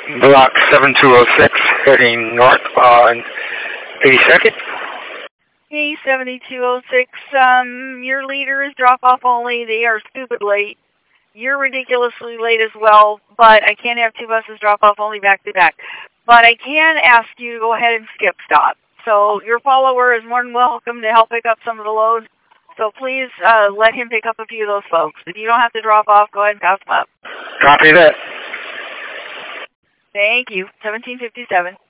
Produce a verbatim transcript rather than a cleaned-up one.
Block seven two oh six, heading north on eighty-second. Hey, seventy-two oh six, um, your leader is drop-off only. They are stupid late. You're ridiculously late as well, but I can't have two buses drop-off only back-to-back. But I can ask you to go ahead and skip stop. So your follower is more than welcome to help pick up some of the loads. So please uh, let him pick up a few of those folks. If you don't have to drop off, go ahead and pass them up. Copy that. Thank you. seventeen fifty-seven.